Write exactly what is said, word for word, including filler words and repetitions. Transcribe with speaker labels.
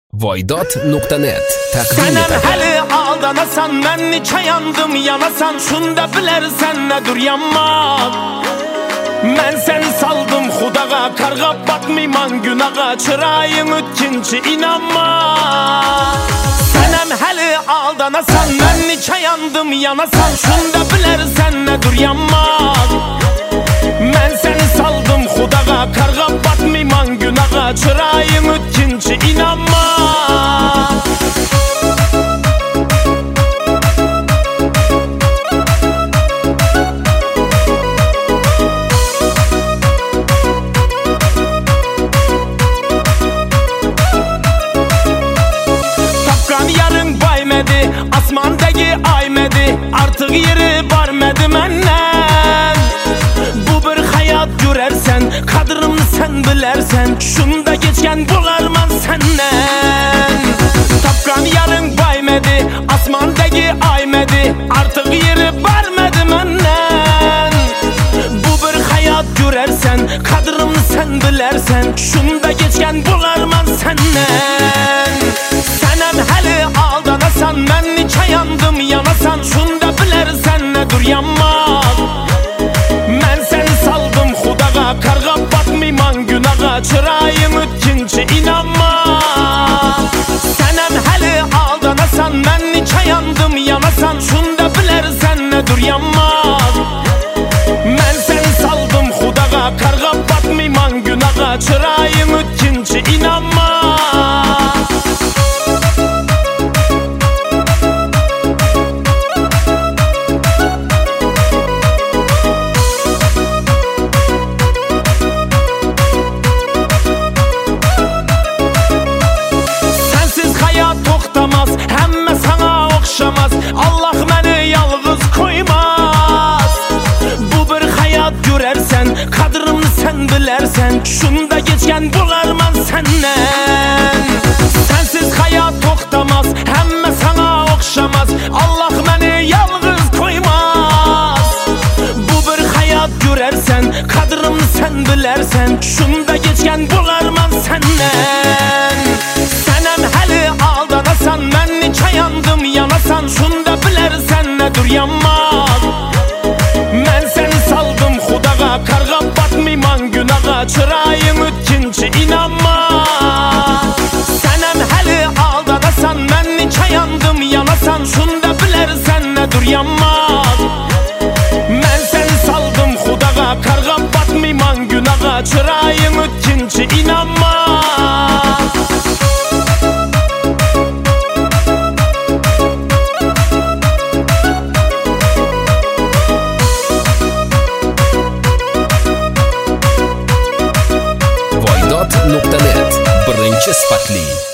Speaker 1: voydod nuqta net taqdim
Speaker 2: Senem
Speaker 1: etadi.
Speaker 2: hali aldanasan, men neçe yandım yanasan, şunda bilersen nedir yanmak. Men seni saldım Xudaga, karga batmayman günaga, çırayın ötkinci inanma. Senem hali aldanasan, men neçe yandım yanasan, şunda bilersen nedir yanmak. Men seni saldım Xudaga, karga batmayman günaga, çırayın ötkinci inanma. Asmandagi aymedi, artık yeri barmedi menden. Bu bir hayat görersen, kadrımı sen bilersen, şunda geçken bularman senden. Tapkan yarın baymedi, asmandagi aymedi, artık yeri barmedi menden. Bu bir hayat görersen, kadrımı sen bilersen, şunda geçken bularman senden. Senem hali aldanasan, men neçe yandım yanasan, şunda bilersen nedir yanmak. Men seni saldım Xudaga, karga batmayman günaga, çırayın ötkinci inanma. Senem hali aldanasan, men neçe yandım yanasan, şunda bilersen nedir yanmak. Men seni saldım Xudaga, karga batmayman günaga, çırayın ötkinci inanma. Allah beni yalnız koymaz. Bu bir hayat görersen, kadrımı sen bilersen, şunda geçken bularman senden. Sensiz hayat toktamaz, hemme sana okşamaz. Allah beni yalnız koymaz. Bu bir hayat görersen, kadrımı sen bilersen, şunda geçken bularman senden. Senem hali aldanasan, men neçe yandım yanasan, şunda bilersen nedir yanmak. Men seni saldım Xudaga, karga batmayman günaga, çırayın ötkinci inanma. Senem hali aldanasan, men neçe yandım yanasan, şunda bilersen nedir yanmak. Men seni saldım Xudaga, karga batmayman günaga, çırayın ötkinci inanma.
Speaker 1: voydod nuqta net birinchi sifatli